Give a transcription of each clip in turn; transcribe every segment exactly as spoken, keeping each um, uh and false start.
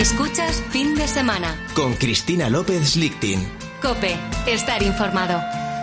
Escuchas Fin de Semana con Cristina López Lichting. COPE, estar informado.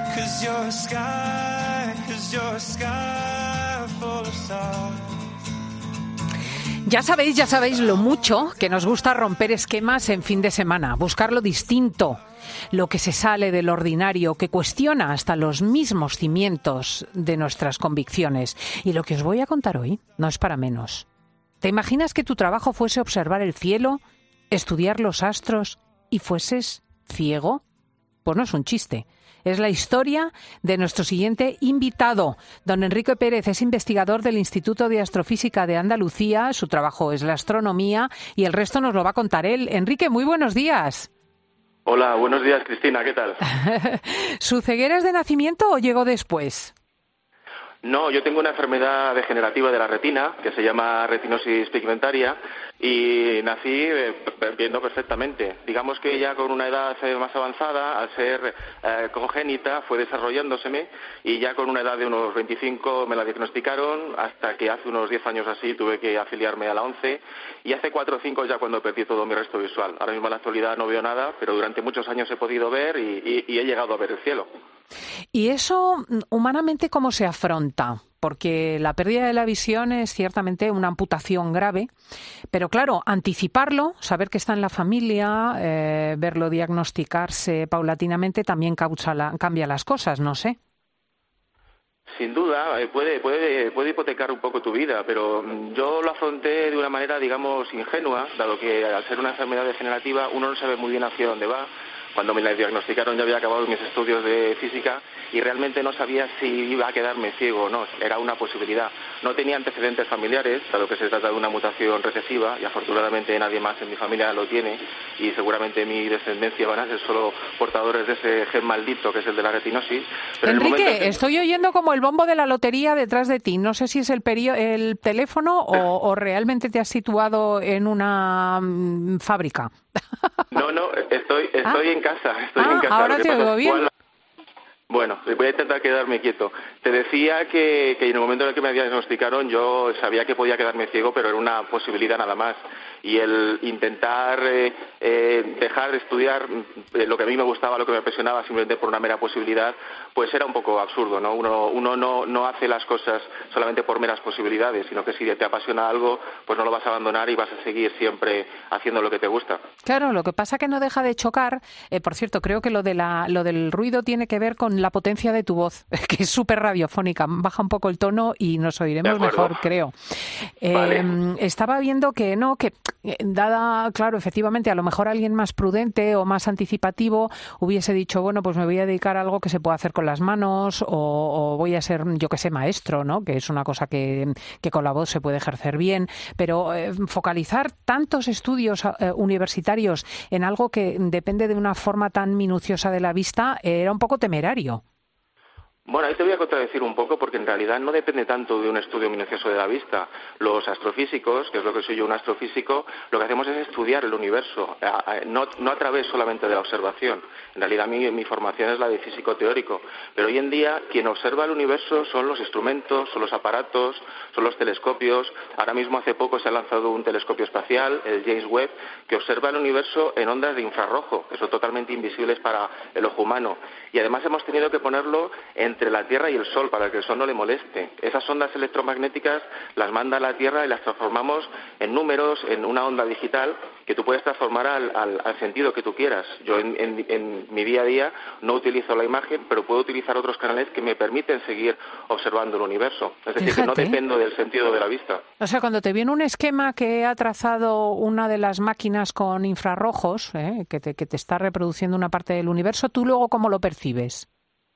Ya sabéis, ya sabéis lo mucho que nos gusta romper esquemas en fin de semana, buscar lo distinto, lo que se sale del ordinario, que cuestiona hasta los mismos cimientos de nuestras convicciones. Y lo que os voy a contar hoy no es para menos. ¿Te imaginas que tu trabajo fuese observar el cielo, estudiar los astros y fueses ciego? Pues no es un chiste. Es la historia de nuestro siguiente invitado. Don Enrique Pérez es investigador del Instituto de Astrofísica de Andalucía. Su trabajo es la astronomía y el resto nos lo va a contar él. Enrique, muy buenos días. Hola, buenos días, Cristina. ¿Qué tal? ¿Su ceguera es de nacimiento o llegó después? No, yo tengo una enfermedad degenerativa de la retina que se llama retinosis pigmentaria y nací eh, viendo perfectamente. Digamos que ya con una edad eh, más avanzada, al ser eh, congénita, fue desarrollándoseme y ya con una edad de unos veinticinco me la diagnosticaron hasta que hace unos diez años así tuve que afiliarme a la ONCE y hace cuatro o cinco ya cuando perdí todo mi resto visual. Ahora mismo en la actualidad no veo nada, pero durante muchos años he podido ver y, y, y he llegado a ver el cielo. ¿Y eso humanamente cómo se afronta? Porque la pérdida de la visión es ciertamente una amputación grave, pero claro, anticiparlo, saber que está en la familia, eh, verlo diagnosticarse paulatinamente también causa la, cambia las cosas, no sé. Sin duda, puede, puede, puede hipotecar un poco tu vida, pero yo lo afronté de una manera, digamos, ingenua, dado que al ser una enfermedad degenerativa uno no sabe muy bien hacia dónde va. Cuando me la diagnosticaron ya había acabado mis estudios de física y realmente no sabía si iba a quedarme ciego o no, era una posibilidad. No tenía antecedentes familiares, dado que se trata de una mutación recesiva y afortunadamente nadie más en mi familia lo tiene y seguramente mi descendencia van a ser solo portadores de ese gen maldito que es el de la retinosis. Pero Enrique, en que... estoy oyendo como el bombo de la lotería detrás de ti. No sé si es el, perio- el teléfono o, o realmente te has situado en una mm, fábrica. No, no, estoy, estoy ¿Ah? en casa, estoy ah, en casa. Ahora Lo que te pasa oigo es bien. cuál... Bueno, voy a intentar quedarme quieto. Te decía que, que en el momento en el que me diagnosticaron yo sabía que podía quedarme ciego, pero era una posibilidad nada más. Y el intentar eh, eh, dejar de estudiar eh, lo que a mí me gustaba, lo que me apasionaba, simplemente por una mera posibilidad, pues era un poco absurdo, ¿no? Uno, uno no, no hace las cosas solamente por meras posibilidades, sino que si te apasiona algo, pues no lo vas a abandonar y vas a seguir siempre haciendo lo que te gusta. Claro, lo que pasa que no deja de chocar. Eh, por cierto, creo que lo de la, lo del ruido tiene que ver con la potencia de tu voz, que es súper radiofónica. Baja un poco el tono y nos oiremos mejor, creo. Eh, vale. Estaba viendo que no, que dada, claro, efectivamente, a lo mejor alguien más prudente o más anticipativo hubiese dicho, bueno, pues me voy a dedicar a algo que se pueda hacer con las manos o, o voy a ser, yo que sé, maestro, ¿no? Que es una cosa que, que con la voz se puede ejercer bien, pero eh, focalizar tantos estudios eh, universitarios en algo que depende de una forma tan minuciosa de la vista eh, era un poco temerario. Bueno, ahí te voy a contradecir un poco porque en realidad no depende tanto de un estudio minucioso de la vista. Los astrofísicos, que es lo que soy yo, un astrofísico, lo que hacemos es estudiar el universo, no, no a través solamente de la observación. En realidad mi, mi formación es la de físico teórico, pero hoy en día quien observa el universo son los instrumentos, son los aparatos, son los telescopios. Ahora mismo hace poco se ha lanzado un telescopio espacial, el James Webb, que observa el universo en ondas de infrarrojo, que son totalmente invisibles para el ojo humano. Y además hemos tenido que ponerlo entre la Tierra y el Sol para que el Sol no le moleste. Esas ondas electromagnéticas las manda a la Tierra y las transformamos en números, en una onda digital que tú puedes transformar al, al, al sentido que tú quieras. Yo en, en, en mi día a día no utilizo la imagen, pero puedo utilizar otros canales que me permiten seguir observando el universo. Es decir, Fíjate. que no dependo del sentido de la vista. O sea, cuando te viene un esquema que ha trazado una de las máquinas con infrarrojos, ¿eh? que, te, que te está reproduciendo una parte del universo, ¿tú luego cómo lo percibes?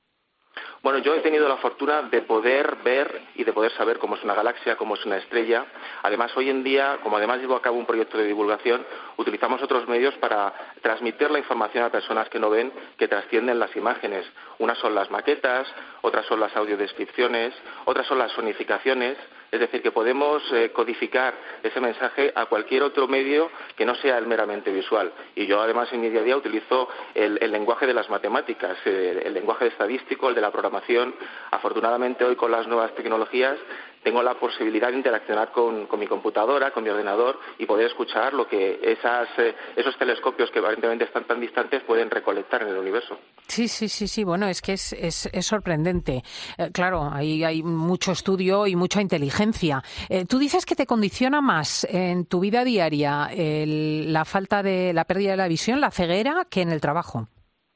Bueno, yo he tenido la fortuna de poder ver y de poder saber cómo es una galaxia, cómo es una estrella. Además, hoy en día, como además llevo a cabo un proyecto de divulgación, utilizamos otros medios para transmitir la información a personas que no ven, que trascienden las imágenes. Unas son las maquetas, otras son las audiodescripciones, otras son las sonificaciones. Es decir, que podemos eh, codificar ese mensaje a cualquier otro medio que no sea el meramente visual. Y yo, además, en mi día a día utilizo el, el lenguaje de las matemáticas, eh, el lenguaje estadístico, el de la programación. Afortunadamente, hoy con las nuevas tecnologías tengo la posibilidad de interaccionar con, con mi computadora, con mi ordenador y poder escuchar lo que esas, eh, esos telescopios que aparentemente están tan distantes pueden recolectar en el universo. Sí, sí, sí, sí. Bueno, es que es, es, es sorprendente. Eh, claro, ahí hay mucho estudio y mucha inteligencia. Eh, tú dices que te condiciona más en tu vida diaria el, la falta de la pérdida de la visión, la ceguera, que en el trabajo.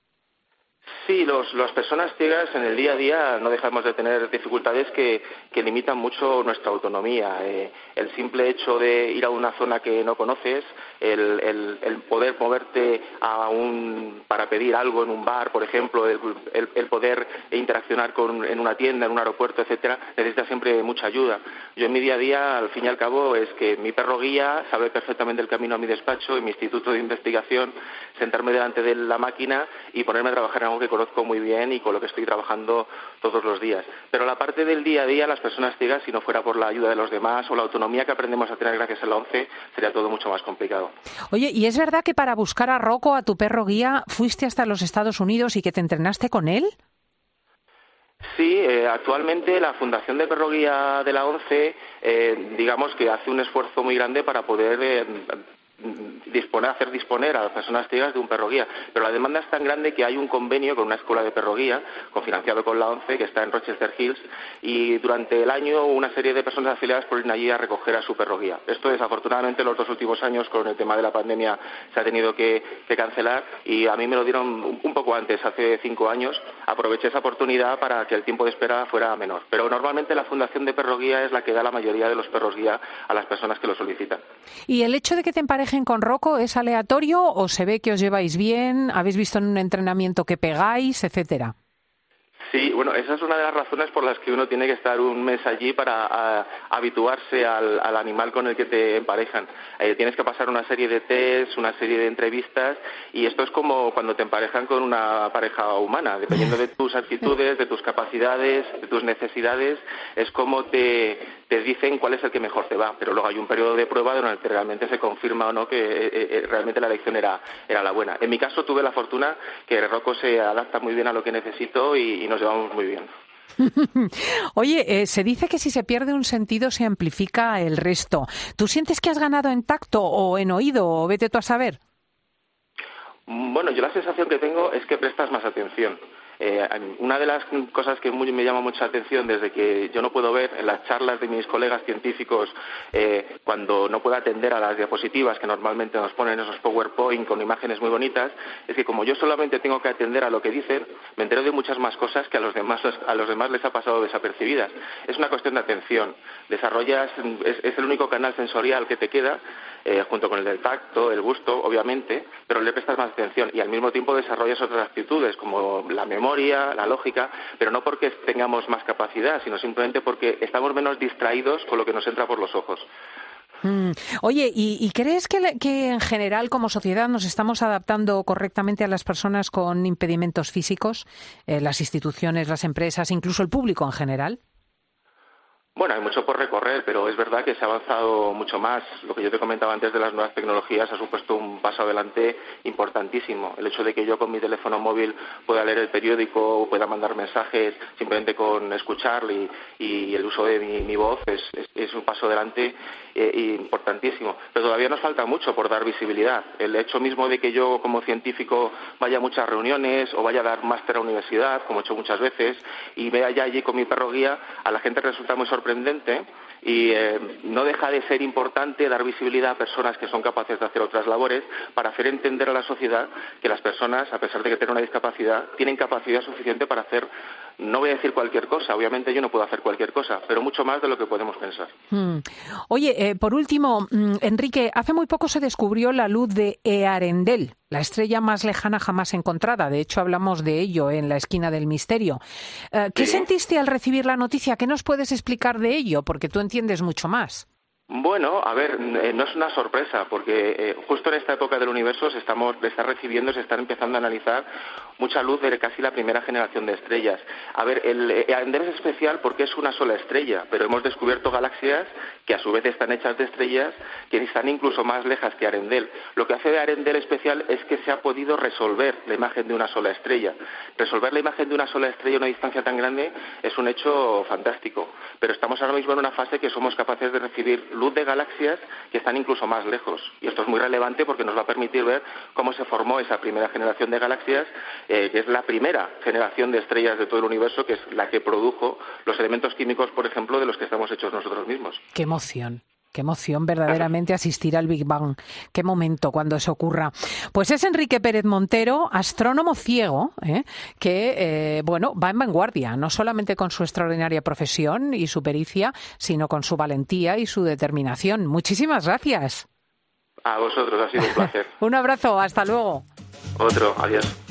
Sí, los, las personas ciegas en el día a día no dejamos de tener dificultades que, que limitan mucho nuestra autonomía. Eh, el simple hecho de ir a una zona que no conoces, el, el, el poder moverte a un, para pedir algo en un bar, por ejemplo, el, el, el poder interaccionar con, en una tienda, en un aeropuerto, etcétera, necesita siempre mucha ayuda. Yo en mi día a día, al fin y al cabo, es que mi perro guía sabe perfectamente el camino a mi despacho, en mi instituto de investigación, sentarme delante de la máquina y ponerme a trabajar en algo que conozco muy bien y con lo que estoy trabajando todos los días. Pero la parte del día a día, las personas ciegas, si no fuera por la ayuda de los demás o la autonomía que aprendemos a tener gracias a la ONCE, sería todo mucho más complicado. Oye, ¿y es verdad que para buscar a Rocco, a tu perro guía, fuiste hasta los Estados Unidos y que te entrenaste con él? Sí, eh, actualmente la Fundación de Perro Guía de la ONCE, eh, digamos que hace un esfuerzo muy grande para poder eh, disponer, hacer disponer a las personas ciegas de un perro guía, pero la demanda es tan grande que hay un convenio con una escuela de perro guía, cofinanciado con la ONCE, que está en Rochester Hills, y durante el año una serie de personas afiliadas por ir allí a recoger a su perro guía. Esto desafortunadamente los dos últimos años con el tema de la pandemia se ha tenido que, que cancelar y a mí me lo dieron un poco antes, hace cinco años. Aproveché esa oportunidad para que el tiempo de espera fuera menor, pero normalmente la Fundación de Perro Guía es la que da la mayoría de los perros guía a las personas que lo solicitan. ¿Y el hecho de que te emparejen con Rocco es aleatorio o se ve que os lleváis bien, habéis visto en un entrenamiento que pegáis, etcétera? Sí, bueno, esa es una de las razones por las que uno tiene que estar un mes allí para a, habituarse al, al animal con el que te emparejan. Eh, tienes que pasar una serie de tests, una serie de entrevistas y esto es como cuando te emparejan con una pareja humana. Dependiendo de tus actitudes, de tus capacidades, de tus necesidades, es como te, te dicen cuál es el que mejor te va. Pero luego hay un periodo de prueba en el que realmente se confirma o no que eh, eh, realmente la elección era, era la buena. En mi caso tuve la fortuna que Rocco se adapta muy bien a lo que necesito y, y nos llevamos muy bien. Oye, eh, se dice que si se pierde un sentido se amplifica el resto. ¿Tú sientes que has ganado en tacto o en oído o vete tú a saber? Bueno, yo la sensación que tengo es que prestas más atención. Eh, una de las cosas que muy, me llama mucha atención desde que yo no puedo ver en las charlas de mis colegas científicos eh, cuando no puedo atender a las diapositivas que normalmente nos ponen esos PowerPoint con imágenes muy bonitas, es que como yo solamente tengo que atender a lo que dicen, me entero de muchas más cosas que a los demás, a los demás les ha pasado desapercibidas. Es una cuestión de atención. Desarrollas, es, es el único canal sensorial que te queda, eh, junto con el del tacto, el gusto, obviamente, pero le prestas más atención y al mismo tiempo desarrollas otras actitudes como la memoria, la lógica, pero no porque tengamos más capacidad, sino simplemente porque estamos menos distraídos con lo que nos entra por los ojos. Mm. Oye, ¿y, y crees que, que en general como sociedad nos estamos adaptando correctamente a las personas con impedimentos físicos? Eh, las instituciones, las empresas, incluso el público en general. Bueno, hay mucho por recorrer, pero es verdad que se ha avanzado mucho más. Lo que yo te comentaba antes de las nuevas tecnologías ha supuesto un paso adelante importantísimo. El hecho de que yo con mi teléfono móvil pueda leer el periódico o pueda mandar mensajes simplemente con escuchar y, y el uso de mi, mi voz es, es, es un paso adelante eh, importantísimo. Pero todavía nos falta mucho por dar visibilidad. El hecho mismo de que yo como científico vaya a muchas reuniones o vaya a dar máster a la universidad, como he hecho muchas veces, y vea ya allí con mi perro guía, a la gente resulta muy sorprendente sorprendente y eh, no deja de ser importante dar visibilidad a personas que son capaces de hacer otras labores para hacer entender a la sociedad que las personas, a pesar de que tienen una discapacidad, tienen capacidad suficiente para hacer, no voy a decir cualquier cosa, obviamente yo no puedo hacer cualquier cosa, pero mucho más de lo que podemos pensar. Hmm. Oye, eh, por último, Enrique, hace muy poco se descubrió la luz de Earendel, la estrella más lejana jamás encontrada. De hecho, hablamos de ello en La Esquina del Misterio. Eh, ¿Qué ¿Sí? sentiste al recibir la noticia? ¿Qué nos puedes explicar de ello? Porque tú entiendes mucho más. Bueno, a ver, eh, no es una sorpresa, porque eh, justo en esta época del universo se estamos, se está recibiendo, se están empezando a analizar mucha luz de casi la primera generación de estrellas. A ver, el eh, Arendelle es especial porque es una sola estrella, pero hemos descubierto galaxias que a su vez están hechas de estrellas que están incluso más lejas que Arendelle. Lo que hace de Arendelle especial es que se ha podido resolver la imagen de una sola estrella. Resolver la imagen de una sola estrella a una distancia tan grande es un hecho fantástico, pero estamos ahora mismo en una fase que somos capaces de recibir luz de galaxias que están incluso más lejos. Y esto es muy relevante porque nos va a permitir ver cómo se formó esa primera generación de galaxias, eh, que es la primera generación de estrellas de todo el universo, que es la que produjo los elementos químicos, por ejemplo, de los que estamos hechos nosotros mismos. ¡Qué emoción! Qué emoción verdaderamente asistir al Big Bang. Qué momento cuando eso ocurra. Pues es Enrique Pérez Montero, astrónomo ciego, ¿eh? que eh, bueno, va en vanguardia, no solamente con su extraordinaria profesión y su pericia, sino con su valentía y su determinación. Muchísimas gracias. A vosotros, ha sido un placer. Un abrazo, hasta luego. Otro, adiós.